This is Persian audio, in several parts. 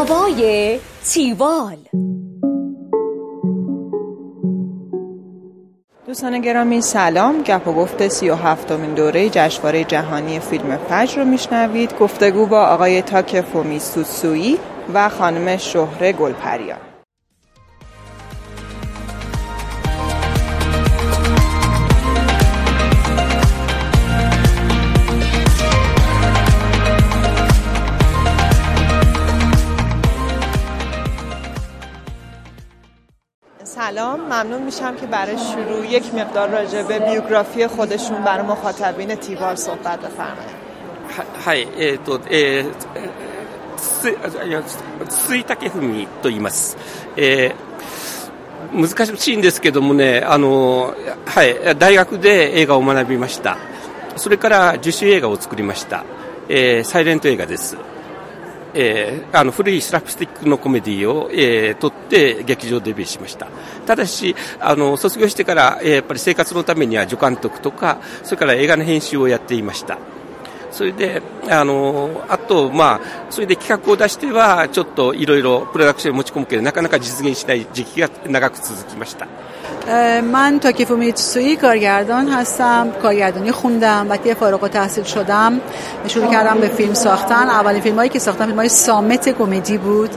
هوای تیوال. دوستان گرامی سلام، گپ و گفت 37مین دوره جشنواره جهانی فیلم فجر رو میشنوید. گفتگو با آقای تاکفومی سوسویی و خانم شهره گلپریان. سلام، ممنون میشم که برای شروع یک مقدار راجع به بیوگرافی خودشون برای مخاطبین تیوال صحبت بفرمایید. はい、筒井武文と言います。難しいんですけどもね、はい、大学で映画を学びました。それから自主映画を作りました。サイレント映画です。古いスラップスティックのコメディを、撮って劇場デビューしました。ただし卒業してから、やっぱり生活のためには助監督とか、それから映画の編集をやっていました。それであとそれで企画を出してはちょっといろいろプロダクションに持ち込むけどなかなか実現しない時期が長く続きました。 من تاکفومی تسویی کارگردان هستم. کارگردانی خوندم، بعد فارغ التحصیل شدم شروع کردم به فیلم ساختن. اولین فیلمایی که ساختم فیلمای صامت کمدی بود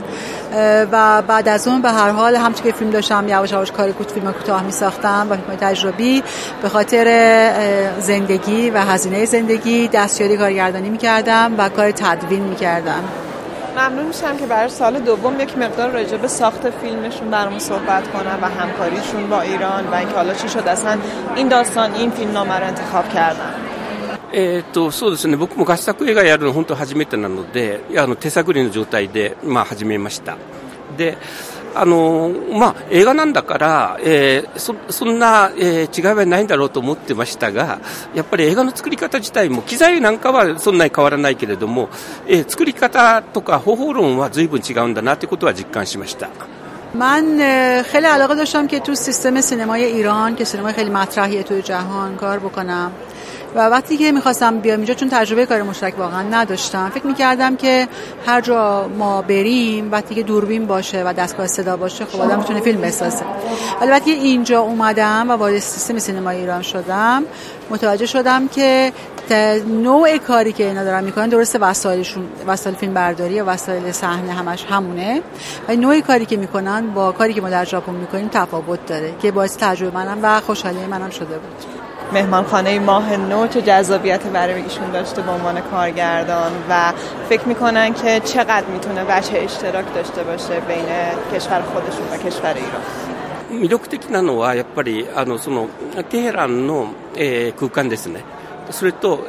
و بعد از اون به هر حال همچون که فیلم داشتم یواش یواش فیلم کوتاه می ساختم و فیلمای تجربی. به خاطر زندگی و هزینه زندگی دستیاری کارگردانی می کردم و کار تدوین می کردم. ممنون میشم که برای سال دوم یک مقدار راجع به ساخت فیلمشون برامون صحبت کنن و همکاریشون با ایران و اینکه حالا چی شد اصلا این داستان این فیلمنامه رو انتخاب کردن. そうですね、僕も合作映画やるの本当初めてなので手探りの状態で始めました。で映画なんだから、そんな、違いはないんだろうと思ってましたが、やっぱり映画の作り方自体も機材なんかはそんなに変わらないけれども、作り方とか方法論は随分違うんだなということは実感しました。 من خیلی علاقه داشتم که تو سیستم سینمای ایران که سینما خیلی مطرحیه توی جهان کار بکنم و وقتی که می‌خواستم بیام اینجا چون تجربه کار مشترک واقعا نداشتم فکر می‌کردم که هر جا ما بریم وقتی که دوربین باشه و دستگاه صدا باشه خب آدم میتونه فیلم بسازه. ولی وقتی اینجا اومدم و وارد سیستم سینمای ایران شدم متوجه شدم که نوع کاری که اینا دارن میکنن درسته وسایل فیلم برداری و وسایل صحنه همش همونه و نوع کاری که میکنن با کاری که ما در ژاپن میکنیم تفاوت داره که باعث تعجب منم و خوشحالی منم شده بود. مهمانخانه ماه نو چه جذابیت برای ایشون داشته به عنوان کارگردان و فکر میکنن که چقدر میتونه وجه اشتراک داشته باشه بین کشور خودشون و کشور ایران. 魅力的なのはやっぱりそのテヘランの、空間ですね。それと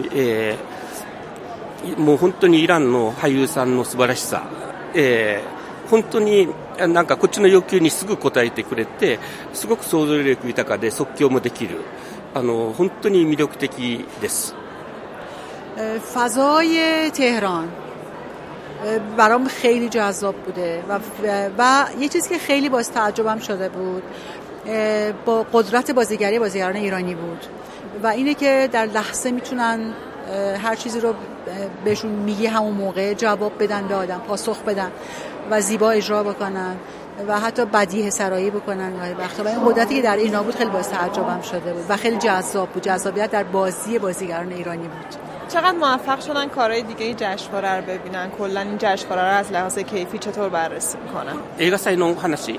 もう本当にイランの俳優さんの素晴らしさ、本当になんかこっちの要求にすぐ応えてくれてすごく想像力豊かで即興もできる本当に魅力的です。 فضای تهران برام خیلی جذاب بوده و یه چیزی که خیلی باعث تعجبم شده بود با قدرت بازیگران ایرانی بود و اینه که در لحظه میتونن هر چیزی رو بهشون میگی همون موقع جواب بدن به آدم، پاسخ بدن و زیبا اجرا بکنن و حتی بدیهه سرایی بکنن گاهی وقتا و این قدرتی که در اینا بود خیلی باعث تعجبم شده بود و خیلی جذاب بود. جذابیت در بازیگران ایرانی بود. چقدر موفق شدن کارهای دیگه جشنواره رو ببینن؟ کلا این جشنواره رو از لحاظ کیفی چطور بررسی میکنن؟ 映画祭の話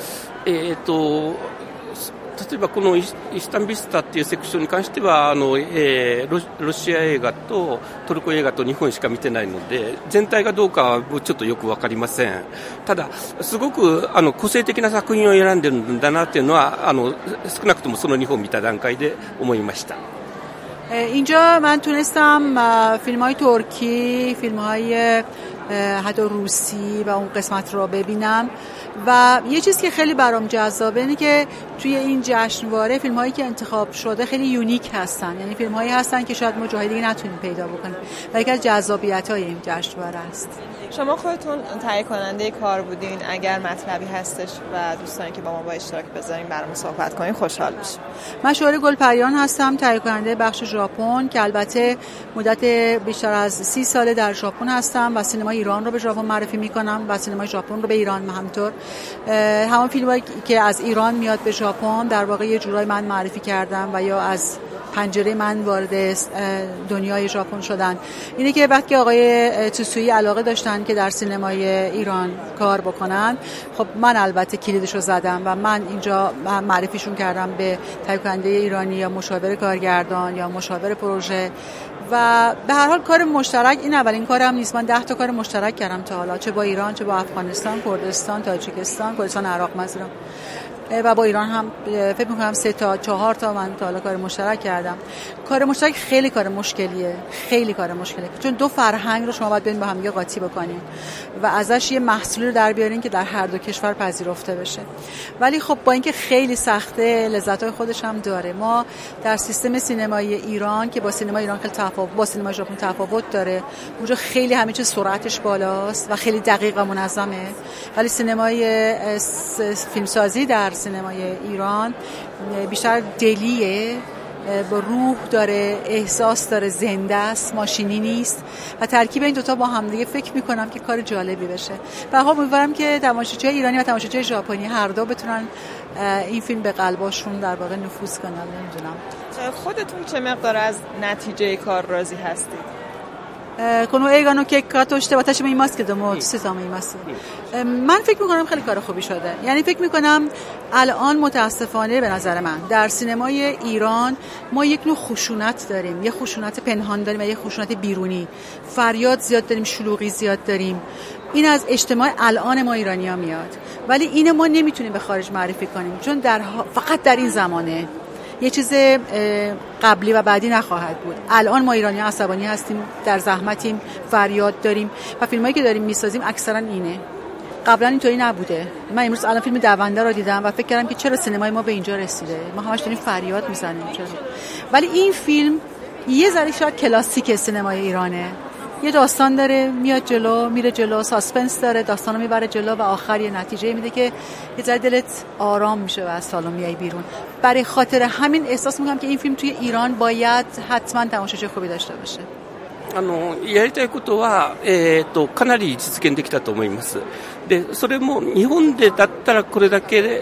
例えばこのイスタンビスタっていうセクションに関してはロシア映画とトルコ映画と日本しか見てないので全体がどうかはちょっとよく分かりません。ただすごく個性的な作品を選んでるんだなっていうのは少なくともその2本見た段階で思いました。 اینجا من تونستم فیلم‌های ترکی، فیلم‌های حتی روسی و اون قسمت رو ببینم و یه چیز که خیلی برام جذابه اینه که توی این جشنواره فیلم‌هایی که انتخاب شده خیلی یونیک هستن، یعنی فیلم‌هایی هستن که شاید ما جاهای دیگه نتونیم پیدا بکنیم و یکی از جذابیت‌های این جشنواره است. شما خودتون تهیه کننده کار بودین، اگر مطلبی هستش و دوستانی که با ما با اشتراک بذارین برامون صحبت کنین خوشحال میشیم. من شعله گلپریان هستم، تهیه کننده بخش ژاپن که البته مدت بیشتر از 30 ساله در ژاپن هستم و سینمای ایران رو به ژاپن معرفی میکنم و سینمای ژاپن رو به ایران. همینطور همون فیلمایی که از ایران میاد به ژاپن در واقع یه جورایی من معرفی کردم و یا از پنجره من وارد دنیای ژاپن شدن. اینه که وقتی آقای توسویی علاقه داشتن که در سینمای ایران کار بکنن، خب من البته کلیدشو زدم و من اینجا معرفیشون کردم به تهیه کننده ایرانی یا مشاور کارگردان یا مشاور پروژه. و به هر حال کار مشترک این اولین کارم نیست، من 10 تا کار مشترک کردم تا حالا، چه با ایران، چه با افغانستان، کردستان، تاجیکستان، کردستان عراق مثلا، و با ایران هم فکر می‌کنم 3 تا 4 تا من تا حالا کار مشترک کردم. کار مشترک خیلی کار مشکلیه، خیلی کار مشکلیه، چون دو فرهنگ رو شما باید برین با هم قاطی بکنین و ازش یه محصولی رو در بیارین که در هر دو کشور پذیرفته بشه. ولی خب با اینکه خیلی سخته، لذت‌های خودش هم داره. ما در سیستم سینمای ایران که با سینمای ایران خیلی تفاوت، با سینمای ژاپن تفاوت داره، اونجا خیلی همه چیز سرعتش بالاست و خیلی دقیق و منظمه. ولی سینمای فیلمسازی در سینمای ایران بیشتر دلیه، با روح داره، احساس داره، زنده است، ماشینی نیست و ترکیب این دوتا با هم دیگه فکر میکنم که کار جالبی بشه. و خب امیدوارم که تماشاچی ایرانی و تماشاچی ژاپنی هر دو بتونن این فیلم به قلباشون در واقع نفوذ کنن. نمیدونم خودتون چه مقدار از نتیجه کار راضی هستید؟ この映画の結果として私も言いますけども、つさんも言います。من فکر میکنم خیلی کار خوبی شده. یعنی فکر میکنم الان متاسفانه به نظر من در سینمای ایران ما یک نوع خشونت داریم، یه خشونت پنهان داریم و یه خشونت بیرونی. فریاد زیاد داریم، شلوغی زیاد داریم. این از اجتماع الان ما ایرانی‌ها میاد. ولی اینو ما نمیتونیم به خارج معرفی کنیم، چون فقط در این زمانه یه چیز قبلی و بعدی نخواهد بود. الان ما ایرانی عصبانی هستیم، در زحمتیم، فریاد داریم و فیلمایی که داریم میسازیم اکثرا اینه. قبلا اینطوری نبوده. من امروز الان فیلم دونده رو دیدم و فکر کردم که چرا سینمای ما به اینجا رسیده. ما همش داریم فریاد میزنیم. ولی این فیلم یه ذره شاید کلاسیک سینمای ایرانه. یه داستان داره، میاد جلو، میره جلو، ساسپنس داره، داستانو میبره جلو و آخر یه نتیجه میده که یه ذره دلت آرام میشه و از سالن میای بیرون. برای خاطر همین احساس میکنم که این فیلم توی ایران باید حتما تماشاچی خوبی داشته باشه. やりたいことは、かなり実現できたと思います。で、それも日本でだったらこれだけ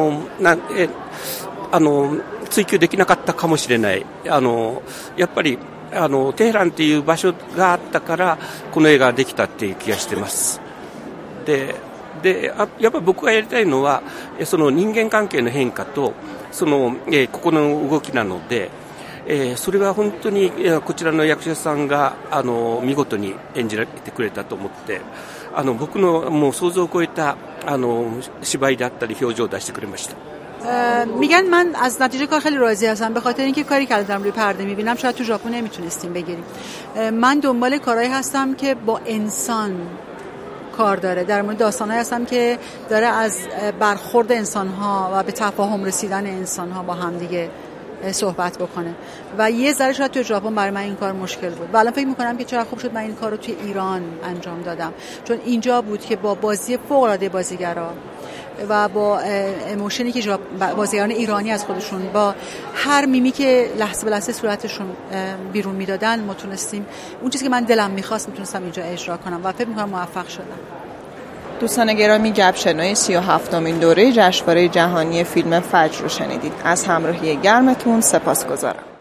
追求できなかったかもしれない。やっぱりテヘランっていう場所があったからこの映画ができたっていう気がしてます。でやっぱり僕がやりたいのはその人間関係の変化とその、心の動きなので、それは本当にこちらの役者さんが見事に演じられてくれたと思って、僕のもう想像を超えた芝居であったり表情を出してくれました。 میگن من از نتیجه کار خیلی راضی هستم، به خاطر اینکه کاری که دارم روی پرده میبینم شاید تو ژاپن نمیتونستیم بگیریم. من دنبال کارهایی هستم که با انسان کار داره، در مورد داستانایی هستم که داره از برخورد انسان‌ها و به تفاهم رسیدن انسان‌ها با هم دیگه صحبت بکنه و یه ذره شاید تو ژاپن برای من این کار مشکل بود و الان فکر میکنم که چقدر خوب شد من این کار رو توی ایران انجام دادم، چون اینجا بود که با بازی فوق‌العاده بازیگرا و با ایموشنی که بازیگران ایرانی از خودشون با هر میمی که لحظه به لحظه صورتشون بیرون میدادن ما تونستیم اون چیزی که من دلم میخواست میتونستم اینجا اجرا کنم و فکر میکنم موفق شدم. دوستان گرامی، گپشنوی 37مین دوره جشنواره جهانی فیلم فجر رو شنیدید. از همراهی گرمتون سپاسگزارم.